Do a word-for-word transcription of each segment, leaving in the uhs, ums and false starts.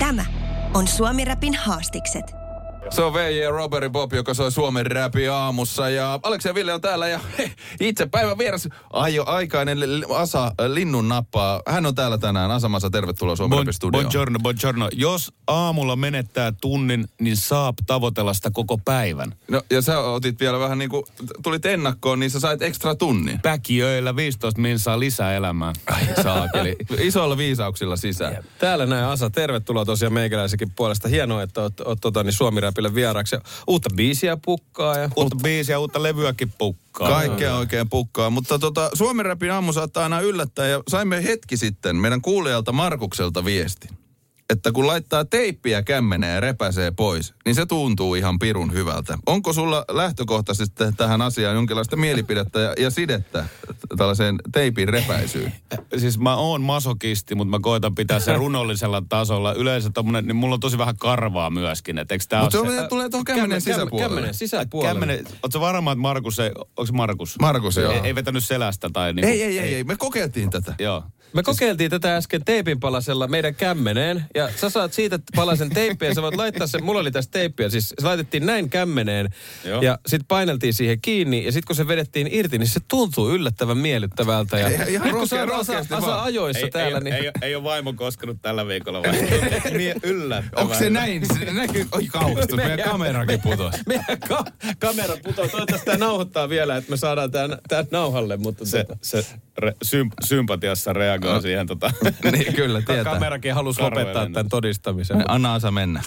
Tämä on Suomi-räpin haastikset. Se on V J Robert Bob, joka soi Suomen räpi aamussa. Ja Aleksi ja Ville on täällä ja he, itse päivän vieras aio aikainen Asa Linnun nappaa. Hän on täällä tänään. Asa Masa, tervetuloa Suomen räpi studioon. Buongiorno, buongiorno. Jos aamulla menettää tunnin, niin saap tavoitella sitä koko päivän. No ja sä otit vielä vähän niin kuin, tulit ennakkoon, niin sä sait ekstra tunnin. Päkiöillä viisitoista minsaa lisää elämää. Ai saakeli. Isoilla viisauksilla sisään. Ja täällä näin Asa, tervetuloa tosiaan meikäläisenkin puolesta. Hienoa, että oot, oot tota, niin Suomi-räpille vieraaksi. Ja uutta biisiä pukkaa. Ja... Uutta biisiä, uutta levyäkin pukkaa. Kaikkea oikein pukkaa. Mutta tota, Suomi-räpin aamu saattaa aina yllättää. Ja saimme hetki sitten meidän kuulijalta Markukselta viesti, että kun laittaa teippiä kämmeneen ja repäsee pois, niin se tuntuu ihan pirun hyvältä. Onko sulla lähtökohtaisesti tähän asiaan jonkinlaista mielipidettä ja, ja sidettä tällaiseen teipin repäisyyn? Siis mä oon masokisti, mutta mä koitan pitää sen runollisella tasolla. Yleensä tommonen, niin mulla on tosi vähän karvaa myöskin. Mutta se, se tulee tuohon kämmenen sisäpuolelle. Kämmenen sisäpuolelle. Kämmenen, ootko varma, että Markus ei, onko se Markus? Markus, joo. Ei, ei vetänyt selästä tai niinku. Ei, ei, ei, ei. Me kokeiltiin tätä. Joo. Me kokeiltiin tätä äsken teipin palasella meidän kämmeneen, ja sä saat siitä palasen teippiä, sä voit laittaa sen, mulla oli tässä teippiä, siis se laitettiin näin kämmeneen, Joo. ja sit paineltiin siihen kiinni, ja sit kun se vedettiin irti, niin se tuntuu yllättävän miellyttävältä. Ja ei, ihan nyt kun sä Asa, Asa ajoissa ei, täällä, ei, niin... Ei, ei, ei ole vaimo koskenut tällä viikolla vai? Niin yllättävän. Onko se näin? Se näkyy, oi kauhistus, meidän kamerakin putosi. Meidän ka- kamera putosi, toivottavasti tämä nauhoittaa vielä, että me saadaan tämän, tämän nauhalle, mutta... Se, tota... se re, symp- sympatiassa reagoi no. siihen tota... Niin, kyllä, tietää. Kamerakin halusi lopettaa tämän todistamisen. Anna Asa mennä.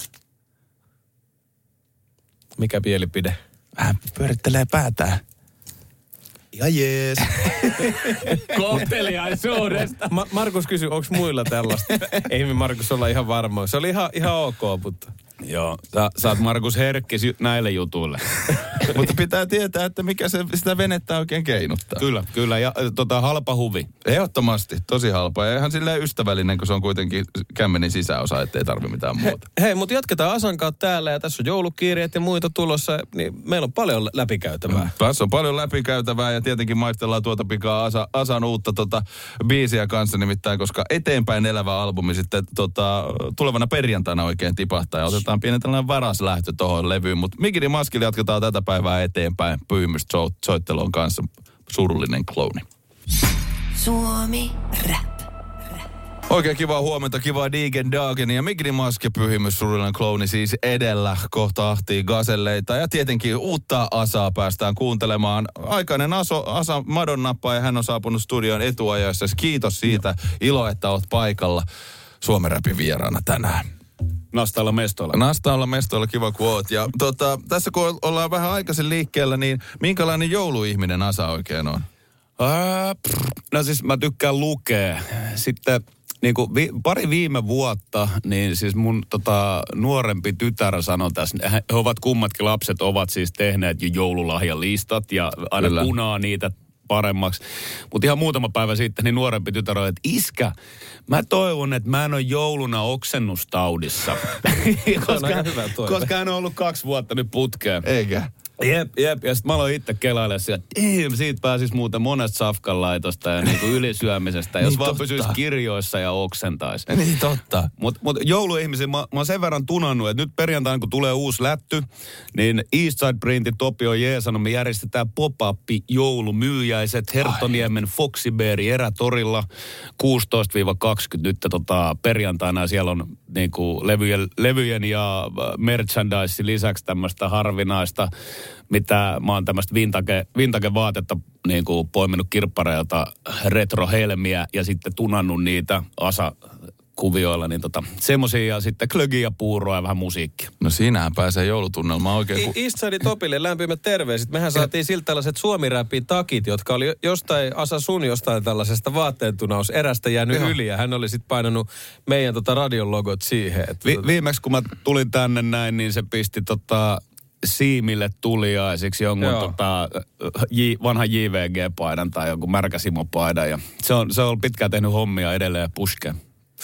Mikä mielipide? Vähän pyörittelee päätään. Ja jees. Kohteliaisuudesta. Ma- Markus kysyi, onko muilla tällaista? Ei me Markus olla ihan varmoja. Se oli ihan, ihan ok, mutta... Joo, sä, sä oot Markus herkkis näille jutuille. Mutta pitää tietää, että mikä se, sitä venettä oikein keinuttaa. Kyllä, kyllä. Ja tota, halpa huvi. Ehdottomasti, tosi halpa. Ja ihan silleen ystävällinen, kun se on kuitenkin kämmenin sisäosa, ettei tarvi mitään muuta. He, hei, mutta jatketaan Asan kautta täällä ja tässä on joulukirjeet ja muita tulossa. Niin meillä on paljon läpikäytävää. Mm. Tässä on paljon läpikäytävää ja tietenkin maistellaan tuota pikaa Asa, Asan uutta tota, biisiä kanssa nimittäin, koska eteenpäin elävä albumi sitten tota, tulevana perjantaina oikein tipahtaa ja otetaan pienen tällainen varaslähtö tuohon levyyn, mutta Migiri Maskille jatketaan tätä päivää eteenpäin. Pyhimyssoittelun kanssa surullinen klooni. Suomi Rap. Oikein kivaa huomenta, kivaa Digen Dagen ja Migiri Maske Pyhimys surullinen klooni siis edellä. Kohta ahtii gaselleita ja tietenkin uutta Asaa päästään kuuntelemaan. Aikainen Aso, Asa Madonnappa ja hän on saapunut studioon etuajassa. Kiitos siitä, ilo, että oot paikalla Suomen Rapin vieraana tänään. Nastaalla mestoilla. Nastaalla mestoilla, kiva kun oot. Ja tota, tässä kun ollaan vähän aikaisin liikkeellä, niin minkälainen jouluihminen Asa oikein on? Ää, no siis mä tykkään lukea. Sitten niin kuin vi, pari viime vuotta, niin siis mun tota, nuorempi tytär sanoi tässä, he ovat kummatkin lapset ovat siis tehneet jo joululahjalistat ja aina Kyllä. punaa niitä paremmaksi. Mutta ihan muutama päivä sitten niin nuorempi tytär oli, että iskä, mä toivon, että mä en ole jouluna oksennustaudissa. koska, koska hän on ollut kaksi vuotta nyt putkeen. Eikä. Jep, jep. Ja sitten mä aloin itse kelailemaan sieltä, että siitä pääsisi muuten monesta safkanlaitosta ja niinku ylisyömisestä, jos niin vaan totta. Pysyisi kirjoissa ja oksentaisi. Niin totta. Mutta mut jouluihmisiä mä, mä oon sen verran tunannut, että nyt perjantaina kun tulee uusi lätty, niin Eastside Printin Topi on jeesannut, me järjestetään pop-up joulumyyjäiset Herttoniemen Foxyberry erätorilla kuusitoista kaksikymmentä nyt tota, perjantaina. Siellä on niinku levyjen, levyjen ja merchandise lisäksi tämmöistä harvinaista, mitä mä oon tämmöistä vintage, vintage-vaatetta niin kuin poiminut kirppareilta, retrohelmiä ja sitten tunannut niitä Asa-kuvioilla, niin tota, semmosia ja sitten klögiä ja puuroa ja vähän musiikkia. No siinähän pääsee joulutunnelmaan oikein. Ku... Eastside Topille lämpimät terveiset. Mehän saatiin siltä tällaiset Suomi-räpin takit, jotka oli jostain, Asa sun jostain tällaisesta vaatteentunaus erästä jäänyt Joo. yli ja hän oli sitten painanut meidän tota radion logot siihen. Että Vi- viimeksi kun mä tulin tänne näin, niin se pisti tota... Siimille tuliaisiksi jonkun tota, J, vanhan J V G-paidan tai jonkun märkäsimopaidan. Ja se on, se on pitkään tehnyt hommia edelleen ja puskeen.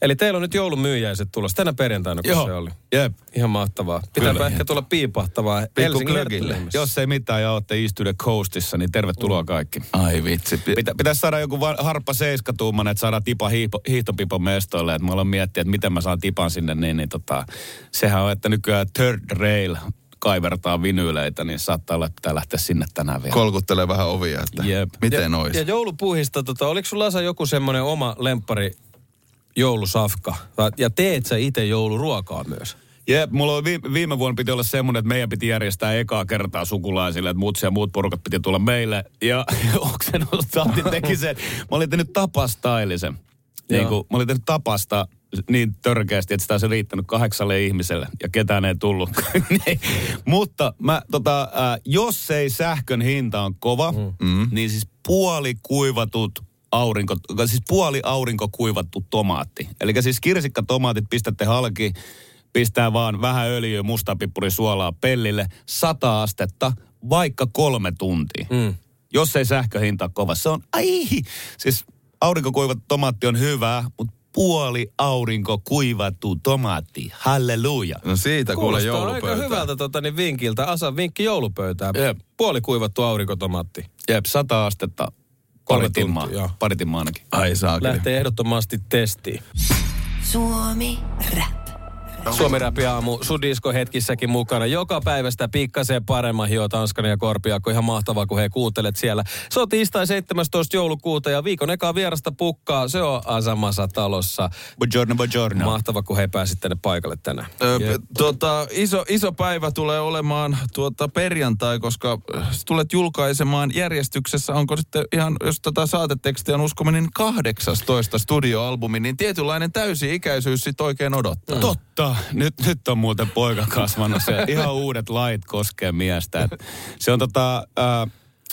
Eli teillä on nyt joulumyyjäiset tulossa tänä perjantaina, kun Joo. se oli. Jep. Ihan mahtavaa. Pitääpä Kyllä. ehkä tulla piipahtavaa Helsingin Herttilähdessä. Jos ei mitään ja olette East to the Coastissa, niin tervetuloa kaikki. Ai vitsi. Pitä, pitäisi saada joku va- harppa seiskatuumainen, että saadaan tipa hiipo, hiihtopipon mestoille. Että mä aloin miettiä, että miten mä saan tipan sinne. Niin, niin tota, sehän on, että nykyään Third Rail kaivertaa vinyyleitä, niin saattaa olla, että pitää lähteä sinne tänään vielä. Kolkuttelee vähän ovia, että Jep. miten ja, ois. ja joulupuuhista, tota, oliko sulla Asa joku semmoinen oma lemppari joulusafka? Ja teet sä itse jouluruokaa myös? Jep, mulla oli viime, viime vuonna piti olla semmoinen, että meidän piti järjestää ekaa kertaa sukulaisille, että mutsi ja muut porukat piti tulla meille. Ja Oksen Saatin teki sen. Mä olin tehnyt tapastailisen. Niin kuin, mä olin tehnyt tapasta niin törkeästi, että sitä olisi riittänyt kahdeksalle ihmiselle ja ketään ei tullut. Mutta mä, tota, äh, jos ei sähkön hinta on kova, mm. niin siis puolikuivatut aurinko, siis puoli aurinkokuivattu tomaatti. Eli siis kirsikkatomaatit pistätte halki, pistää vaan vähän öljyä, mustapippuri, suolaa pellille, sata astetta, vaikka kolme tuntia. Mm. Jos ei sähköhinta ole kova, se on, ai, siis aurinkokuivattu tomaatti on hyvää, mutta puoli aurinko kuivattu tomaatti. Halleluja. No siitä kuule joulupöytään. Kuulostaa aika hyvältä tota, niin vinkiltä. Asan vinkki joulupöytään. Jep. Puoli kuivattu aurinkotomaatti. Jep, sata astetta. Kolme Pari timmaa. tuntia, joo. Pari timmaa ainakin. Ai saakeli. Lähtee ehdottomasti testiin. Suomi Rap. Suomi Räpi aamu Sudisko-hetkissäkin mukana. Joka päivästä pikkasen paremman hio Tanskanen ja Korpiakko. Ihan mahtavaa, kun he kuuntelet siellä. Se on tiistai seitsemästoista joulukuuta ja viikon ekaa vierasta pukkaa. Se on Asamassa talossa. Buongiorno, buongiorno. Mahtavaa, kun he pääsit tänne paikalle tänään. Ö, tuota, iso, iso päivä tulee olemaan tuota perjantai, koska tulet julkaisemaan järjestyksessä, onko sitten ihan, jos tätä saatetekstiä on uskominen, kahdeksastoista studioalbumi, niin tietynlainen täysi-ikäisyys sitten oikein odottaa. Mm. Totta. Nyt, nyt on muuten poika kasvanut. Se ihan uudet lait koskee miestä. Et se on tota... Äh,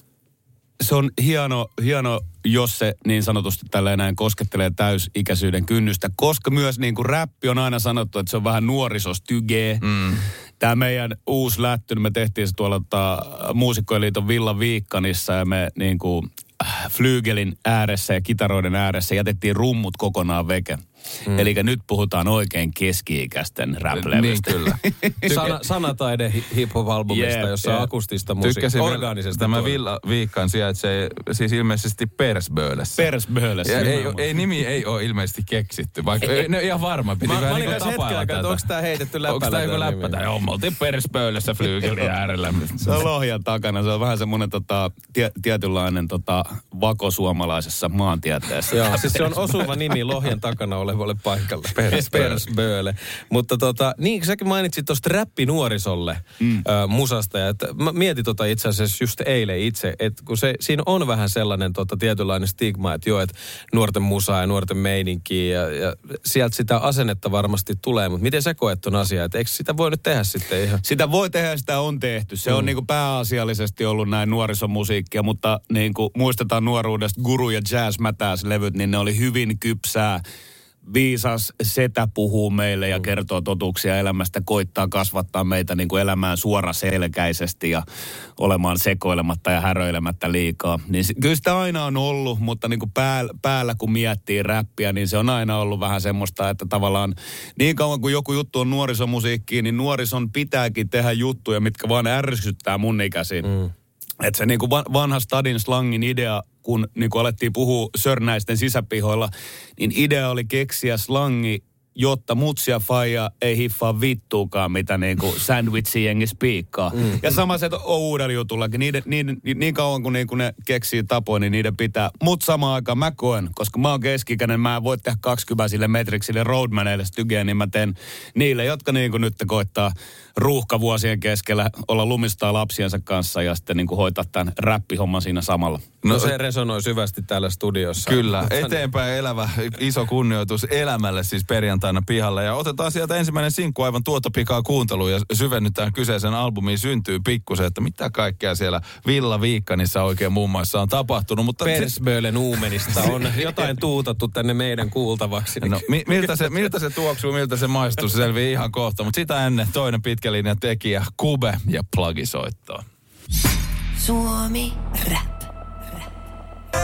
se on hieno, hieno, jos se niin sanotusti tällä näin koskettelee täysikäisyyden kynnystä, koska myös niin kuin räppi on aina sanottu, että se on vähän nuorisostyge. Mm. Tämä meidän uusi lätty, me tehtiin se tuolla ta, Muusikkojen liiton Villa Viikkanissa ja me niin kuin äh, flyygelin ääressä ja kitaroiden ääressä jätettiin rummut kokonaan veke. Mm. Eli nyt puhutaan oikein keski-ikäisten rap-levystä. Niin kyllä. Sana, sanataide hip-hop-albumista, Jep, jossa on jep. akustista musiikkia, orgaanisesta. Tämä Villa Viikkan sijaitsee siis ilmeisesti Persböölessä. Persböölessä. Ja ei, ei, nimi ei ole ilmeisesti keksitty, vaikka ei, ne ihan varma. Piti Mä, mä vähän olin niin kanssa hetken aikaa, että onko tää heitetty läppällä? Onko tää joku läppä? Tai joo, me oltiin Persböölessä flyygelin äärellä. Se on Lohjan takana. Se on vähän semmoinen tota, tie, tietynlainen tota, vako suomalaisessa maantieteessä. Joo, siis se on osuva nimi Lohjan takana olevalle paikalle. Persbööle. Mutta tota, niin säkin mainitsit tuosta räppinuorisolle mm. äh, musasta. Ja että mä mietin tota itse asiassa just eilen itse, että kun se, siinä on vähän sellainen tota, tietynlainen stigma, että joo, että nuorten musaa ja nuorten meininkiä ja, ja sieltä sitä asennetta varmasti tulee. Mutta miten sä koet ton asian? Että eikö sitä voi nyt tehdä sitten ihan? Sitä voi tehdä, sitä on tehty. Se mm. on niinku pääasiallisesti ollut näin nuorisomusiikkia, mutta niinku muistetaan nuoruudesta Guru ja Jazz Mätäs-levyt, niin ne oli hyvin kypsää. Viisas setä puhuu meille ja kertoo totuuksia elämästä, koittaa kasvattaa meitä niin kuin elämään suoraselkäisesti ja olemaan sekoilematta ja häröilemättä liikaa. Niin kyllä sitä aina on ollut, mutta niin kuin päällä, päällä kun miettii räppiä, niin se on aina ollut vähän semmoista, että tavallaan niin kauan kuin joku juttu on nuorisomusiikkiin, niin nuorison pitääkin tehdä juttuja, mitkä vaan ärsyttää mun ikäisiin. Mm. Että se niin kuin vanha stadin slangin idea, kun niin kuin alettiin puhua sörnäisten sisäpihoilla, niin idea oli keksiä slangi, jotta mutsi ja faija ei hiffaa vittuukaan, mitä niin kuin sandwich-jengi spiikkaa. Mm. Ja sama se on uudella jutullakin. Niiden, niiden, niin kauan kuin, niin kuin ne keksii tapoja, niin niiden pitää. Mutta samaan aikaan mä koen, koska mä oon keski-ikäinen, mä en voi tehdä kaksikymmentä metriksille roadmaneille stygeä, niin mä teen niille, jotka niin kuin nyt koittaa ruuhkavuosien keskellä olla lumistaa lapsiensa kanssa ja sitten niin kuin hoitaa tämän räppihomman siinä samalla. No, no se resonoi syvästi täällä studiossa. Kyllä, eteenpäin elävä, iso kunnioitus elämälle siis perjantaina pihalla. Ja otetaan sieltä ensimmäinen sinkku aivan tuota pikaa kuunteluun ja syvennytään kyseisen albumiin syntyy pikkusen, että mitä kaikkea siellä Villa Viikkanissa oikein muun muassa on tapahtunut. Mutta Persböölen uumenista on jotain tuutattu tänne meidän kuultavaksi. No mi- miltä, se, miltä se tuoksuu, miltä se maistuu, se selvii ihan kohta. Mutta sitä ennen toinen pitkä linja tekijä, Kube ja Plagi soittaa. Suomi Rap.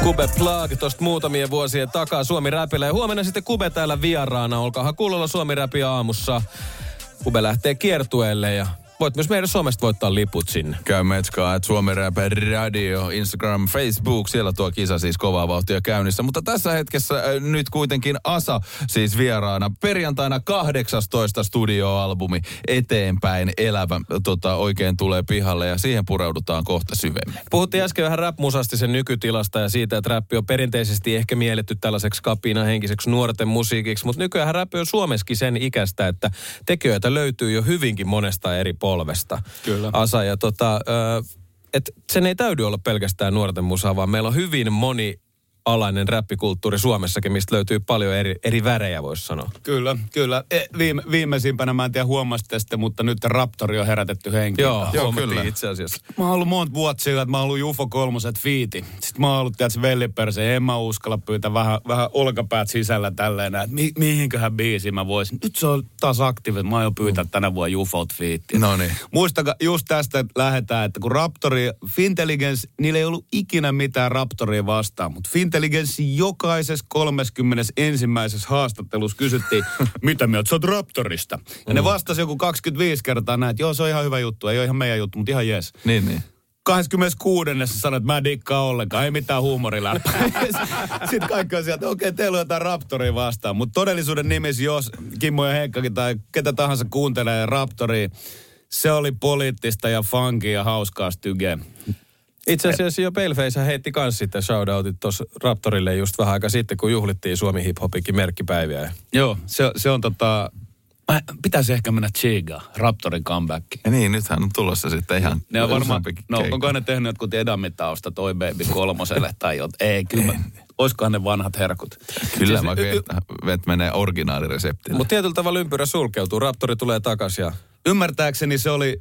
Kube Plug tosta muutamia vuosien takaa Suomi Räpillä. Ja huomenna sitten Kube täällä vieraana. Olkaahan kuulolla Suomi Räpi aamussa. Kube lähtee kiertueelle ja voit myös meidän Suomesta voittaa liput sinne. Käy metskaa, että Suomi Rap Radio, Instagram, Facebook, siellä tuo kisa siis kovaa vauhtia käynnissä. Mutta tässä hetkessä äh, nyt kuitenkin Asa siis vieraana. Perjantaina kahdeksastoista studioalbumi eteenpäin elävä tota, oikein tulee pihalle ja siihen pureudutaan kohta syvemmin. Puhuttiin äsken vähän rap-musasti sen nykytilasta ja siitä, että räppi on perinteisesti ehkä mielletty tällaiseksi kapinahenkiseksi nuorten musiikiksi, mutta nykyään räppi on Suomessakin sen ikäistä, että tekijöitä löytyy jo hyvinkin monesta eri polvesta. Kyllä. Asa, ja tota, että sen ei täydy olla pelkästään nuorten musaa, vaan meillä on hyvin monialainen räppikulttuuri Suomessakin, mistä löytyy paljon eri, eri värejä, voisi sanoa. Kyllä, kyllä. E, viime, viimeisimpänä, mä en tiedä huomasitte sitten, mutta nyt Raptori on herätetty henkiin. Joo, Joo, huomattiin kyllä. itse asiassa. Mä oon ollut monta vuotta sillä, että mä oon ollut Jufo kolmoset fiiti. Sitten mä oon ollut, tiedätkö, velliperseen. En mä uskalla pyytää vähän, vähän olkapäät sisällä tälleen, että mi, mihinköhän biisiin mä voisin. Nyt se on taas aktiivinen. Mä oon jo pyytää tänä vuonna Jufot fiittiä. No niin. Muistakaa, just tästä lähdetään, että kun Raptori, Fintelligence, niillä ei ollut ikinä mitään Raptoria vastaan, mutta Fintelligence jokaisessa kolmekymmentäensimmäisessä haastattelussa kysyttiin, mitä mieltä sä oot Raptorista? Ja ne vastasi joku kaksikymmentäviisi kertaa näin, että joo, se on ihan hyvä juttu, ei ole ihan meidän juttu, mutta ihan jees. Niin, niin. kahdeskymmeneskuudes sanoit, että mä dikkaan ollenkaan, ei mitään huumoriläppää. Sitten kaikki on sieltä, että okei, okay, teillä on jotain Raptoria vastaan. Mutta todellisuuden nimissä, jos Kimmo ja Henkkakin tai ketä tahansa kuuntelee Raptoria, se oli poliittista ja funkia ja hauskaa stygeä. Itse asiassa jo Paleface heitti kans sitten shoutoutit tuossa Raptorille just vähän aika sitten, kun juhlittiin Suomi hip-hopikin merkkipäiviä. Joo, se, se on tota... Mä, pitäisi ehkä mennä Chigaan, Raptorin comeback. Ja niin, nythän on tulossa sitten ihan Ne on varmaan, useampikin no keikka. onko ne tehnyt jotkut Edamitausta toi Baby kolmoselle tai jot? Ei, kyllä. Oiskohan ne vanhat herkut? Kyllä Siis, mä y- y- että vet menee originaalireseptillä. Mutta tietyllä tavalla ympyrä sulkeutuu. Raptori tulee takaisin ja... Ymmärtääkseni se oli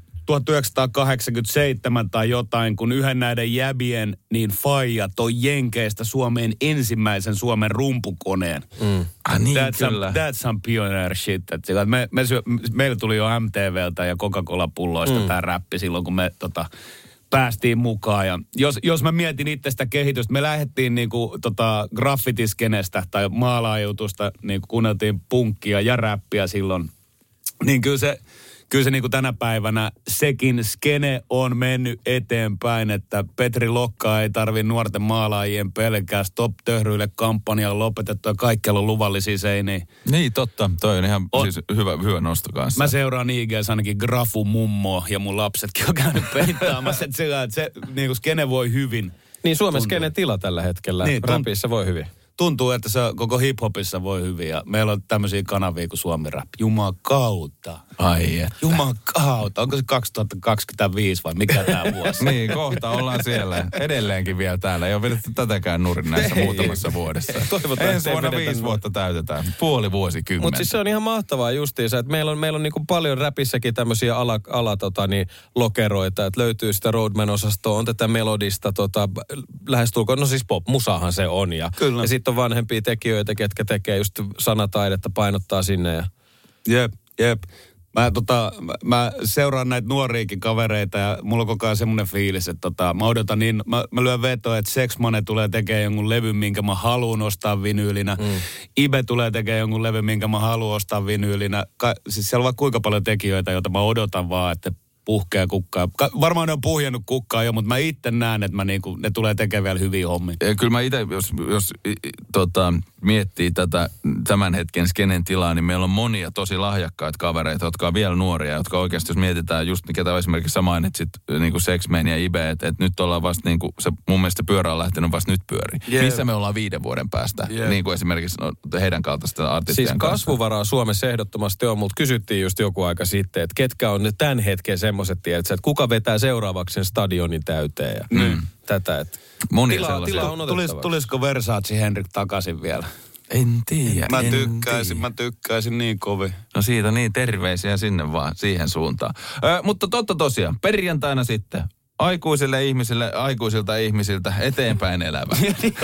tuhatyhdeksänsataakahdeksankymmentäseitsemän tai jotain, kun yhden näiden jäbien niin faija toi Jenkeistä Suomeen ensimmäisen Suomen rumpukoneen. Mm. Ah niin, That's kyllä. some, that's some pioneer shit. Et me, me syö, meillä tuli jo M T V:ltä ja Coca-Cola-pulloista mm. tämä räppi silloin, kun me tota, päästiin mukaan. Ja jos, jos mä mietin itse sitä kehitystä, me lähdettiin niinku tota graffitiskenestä tai maalaajutusta, niinku kuunneltiin punkkia ja räppiä silloin. Niin kyllä se... Kyllä se niin kuin tänä päivänä sekin skene on mennyt eteenpäin, että Petri Lokka ei tarvi nuorten maalaajien pelkää Stop-töhryille kampanjaa lopetettu ja kaikkialla on luvallisia seiniä. Niin, totta. Toi on ihan On. siis hyvä, hyvä nosto kanssa. Mä seuraan I G:ssä ainakin Grafu mummoa ja mun lapsetkin on käynyt peittaamassa, että se, että se niin kuin skene voi hyvin. Niin Suomessa kenen tila tällä hetkellä. Niin, Niin, tunt- Räpissä voi hyvin. Tuntuu, että se koko hiphopissa voi hyvin ja meillä on tämmöisiä kanavia kuin Suomi Rap. Jumakauta. Ai et. Jumakauta. Onko se kaksituhattakaksikymmentäviisi vai mikä tää vuosi? Niin, kohta ollaan siellä. Edelleenkin vielä täällä. Ei ole vedetty tätäkään nurin näissä muutamassa vuodessa. Toivotaan, Ensi ettei vuonna vedetä viisi nurin. vuotta täytetään. Puoli vuosikymmentä. Mutta siis se on ihan mahtavaa justiinsa, että meillä on, meillä on niinku paljon räpissäkin tämmöisiä ala, ala tota, niin, lokeroita, että löytyy sitä Roadman-osastoa, on tätä melodista, tota, lähestulkoon, no siis pop-musahan se on. Ja, Kyllä. ja sitten on vanhempia tekijöitä, ketkä tekee just sanataidetta, painottaa sinne. Ja... Jep, jep. Mä, tota, mä, mä seuraan näitä nuoriakin kavereita ja mulla on koko ajan semmoinen fiilis, että tota, mä odotan niin, mä, mä lyön vetoa, että Sex Money tulee tekemään jonkun levyn, minkä mä haluan ostaa vinyylinä. Mm. Ibe tulee tekemään jonkun levyn, minkä mä haluan ostaa vinyylinä. Ka, siis siellä on vaikka kuinka paljon tekijöitä, joita mä odotan vaan, että puhkea kukkaa. Ka, varmaan ne on puhjennut kukkaa jo, mutta mä itse näen, että mä niinku, ne tulee tekemään vielä hyviä hommia. Ja kyllä mä itse, jos, jos i- i- tota, miettii tätä tämän hetken skenen tilaa, niin meillä on monia tosi lahjakkaita kavereita, jotka on vielä nuoria, jotka oikeasti, jos mietitään just, ketä esimerkiksi sä mainitsit, niin kuin Sexman ja Ibe, että et nyt ollaan vasta niin kuin, se mun mielestä pyörä on lähtenyt vasta nyt pyöriin. Yeah. Missä me ollaan viiden vuoden päästä, Yeah. niin kuin esimerkiksi no, heidän kaltaista artistien Siis kanssa. kasvuvaraa Suomessa ehdottomasti on, mutta kysyttiin just joku aika sitten, että ketkä on ne tämän hetken semmoiset tiedät, että kuka vetää seuraavaksi sen stadionin täyteen ja mm. tätä. Että Monia tila, sellaisia. tila on Tulis, otettavaksi. tulisiko Versace Henrik takaisin vielä? En tiedä, Mä en tykkäisin, tiedä. mä tykkäisin niin kovin. No siitä niin, terveisiä sinne vaan, siihen suuntaan. Ö, mutta totta tosiaan, perjantaina sitten aikuisille ihmisille, aikuisilta ihmisiltä eteenpäin elävä.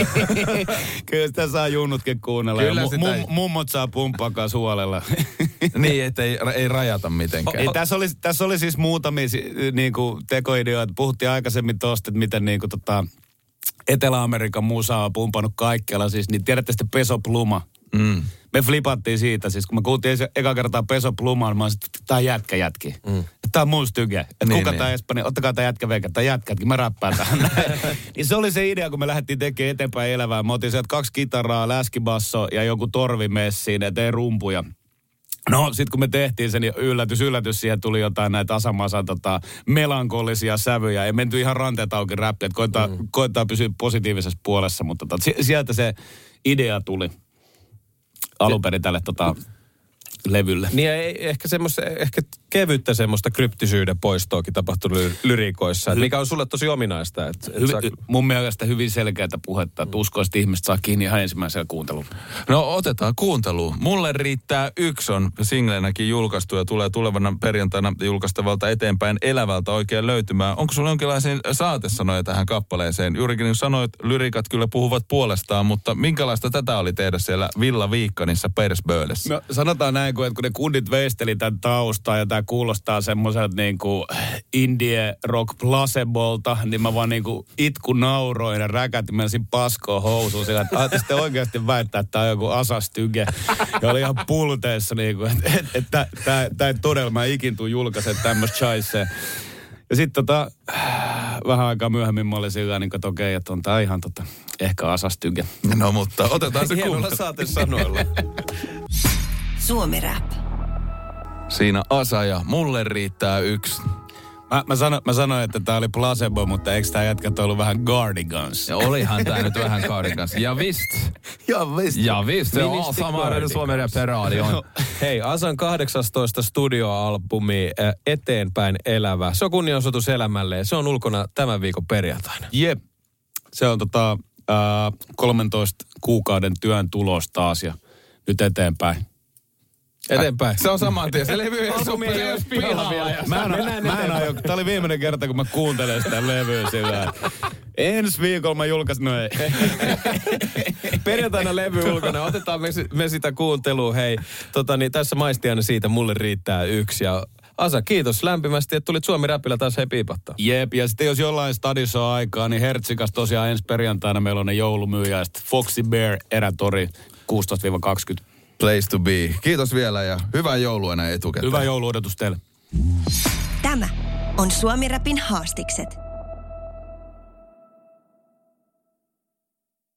Kyllä sitä saa junnutkin kuunnella. Kyllä ja sitä mum, ei- mummot saa pumppaakaan suolella. Niin, ettei ei rajata mitenkään. Ei, tässä, oli, tässä oli siis muutamia si- niinku, tekoideoita. Puhuttiin aikaisemmin tosta, että miten niinku, tota, Etelä-Amerikan musaa on pumpannut kaikkialla siis, niin tiedätte sitten Peso Pluma. Mm. Me flipattiin siitä, siis kun me kuultiin eka kertaa Peso Plumaan, mä olin sitten, tää on jätkä jätki. Mm. Tää on mun styge. Että niin, kuka niin. Tää Espanja, ottakaa tää jätkä veikä, tää jätkätkin, mä räppään tähän. Niin se oli se idea, kun me lähdettiin tekemään eteenpäin elävää. Mä otin sieltä kaksi kitaraa, läskibasso ja joku torvi messiin, eteen rumpuja. No, sit kun me tehtiin sen, niin yllätys, yllätys, siihen tuli jotain näitä Asamasan tota, melankolisia sävyjä. Ei menty ihan ranteet auki räppiä, että koittaa, mm. koittaa pysyä positiivisessa puolessa, mutta tota, sieltä se idea tuli alun perin tälle tota, levylle. Niin ei, ehkä, ehkä kevyttä semmoista kryptisyyden poistoakin tapahtunut lyriikoissa, mikä on sulle tosi ominaista. Että, että Hyvi, saa... Mun mielestä hyvin selkeätä puhetta, että uskoisesti ihmiset saa kiinni ihan ensimmäisellä kuuntelulla. No otetaan kuunteluun. Mulle riittää yksi on singlenäkin julkaistu ja tulee tulevana perjantaina julkaistavalta eteenpäin elävältä oikein löytymään. Onko sulla jonkinlaisia saatesanoja tähän kappaleeseen? Juurikin niin sanoit, lyrikat kyllä puhuvat puolestaan, mutta minkälaista tätä oli tehdä siellä Villa Viikkanissa Persböölessä? No sanotaan näin, kun, että kun ne kundit veisteli tämän taustaa ja tämä kuulostaa semmoiselta niin kuin indie rock placebolta, niin mä vaan niin kuin itku nauroin ja räkätin menisin paskoon housuun sillä, että ajattelin sitten oikeasti väittää, että tämä on joku asastyge. Ja oli ihan pulteessa niin kuin, että et, et, tämä et, ei todella, mä ikin tuu julkaisen tämmöistä chaisee. Ja sitten tota, vähän aikaa myöhemmin mä olin sillä niin että okei, että on tää ihan tota, ehkä asastyge. No mutta otetaan se hienolla saatesanoilla. Suomi Rap. Siinä Asa ja mulle riittää yksi. Mä, mä, sano, mä sanoin, että tää oli placebo, mutta eikö tää jätkät ollut vähän Cardigans? Ja olihan tää nyt vähän Cardigans. Ja vist. Ja vist. Ja vist. Se on sama Suomen Rap-radio. Hei, Asan kahdeksastoista studioalbumi Eteenpäin elävä. Se on kunnianosoitus elämälle. Se on ulkona tämän viikon perjantaina. Jep. Se on tota äh, kolmentoista kuukauden työn tulos taas ja nyt eteenpäin. Eteenpäin. Se on saman tien. Se levy ei sopi edes pihalla vielä. Mä en, mä en aio, tää oli viimeinen kerta, kun mä kuuntelen sitä levyä sillä. Ensi viikolla mä julkaisin, no ei. Perjantaina levy ulkona. Otetaan me, me sitä kuuntelua. Hei, tota, niin tässä maistiaina siitä mulle riittää yksi. Ja Asa, kiitos lämpimästi, että tulit Suomi Rapilla taas hei piipattaa. Jep, ja sitten jos jollain stadissa on aikaa, niin Hertsikas tosiaan ensi perjantaina meillä on ne joulumyyjäiset. Foxy Bear, Erätori, kuusitoista kaksikymmentä. Place to be. Kiitos vielä ja hyvää joulua näin etukäteen. Hyvää jouluodotus teille. Tämä on Suomi Rapin haastikset.